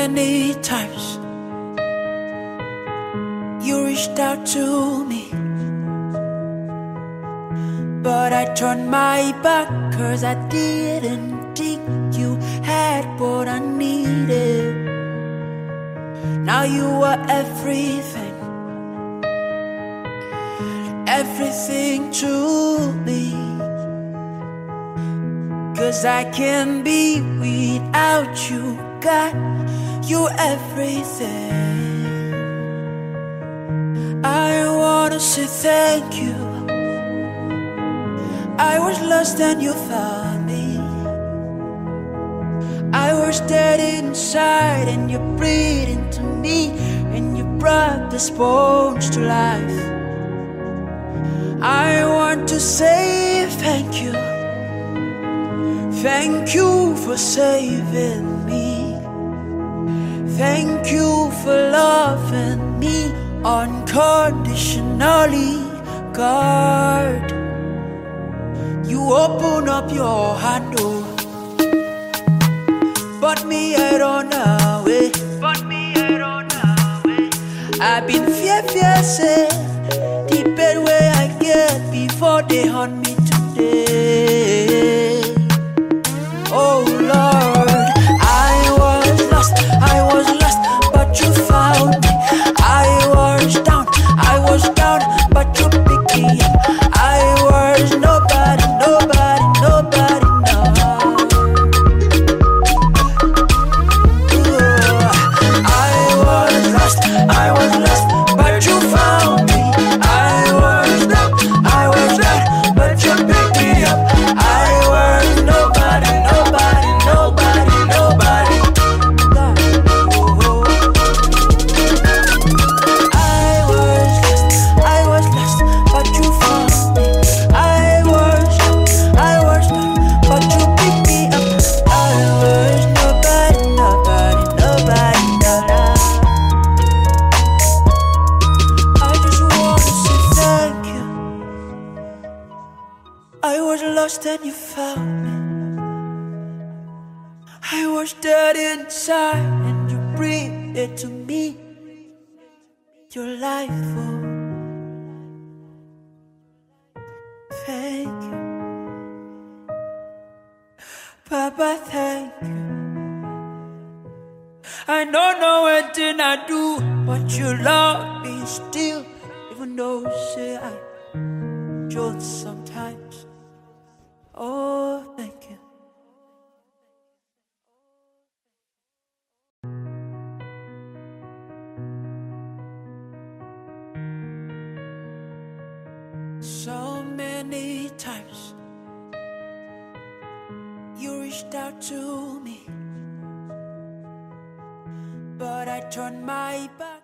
many times you reached out to me, but I turned my back 'cause I didn't think you had what I needed. Now you are everything, everything to me, 'cause I can't be without you. God, you everything. I wanna say thank you. I was lost and you found me. I was dead inside and you breathed into me, and you brought the bones to life. I want to say thank you. Thank you for saving me. Thank you for loving me unconditionally. God, you open up your hand, oh, but me I run away. I've been fear, say the bed way I get before they hunt me today. Oh Lord, I was lost, but you found me. I was down, but you picked me up. I was nobody now. I was lost, but you found me. I was down, but you picked me up. I was nobody. I was lost, but you found me. I was down, but you picked me up. I was nobody. I just wanna say thank you. I was lost and you found me. I was dead inside and you breathed it to me. Your life, oh, thank you. Papa, thank you. I don't know anything I do, but you love me still, even though you say I jolt sometimes. Oh, thank you. So many times you reached out to me, but I turned my back.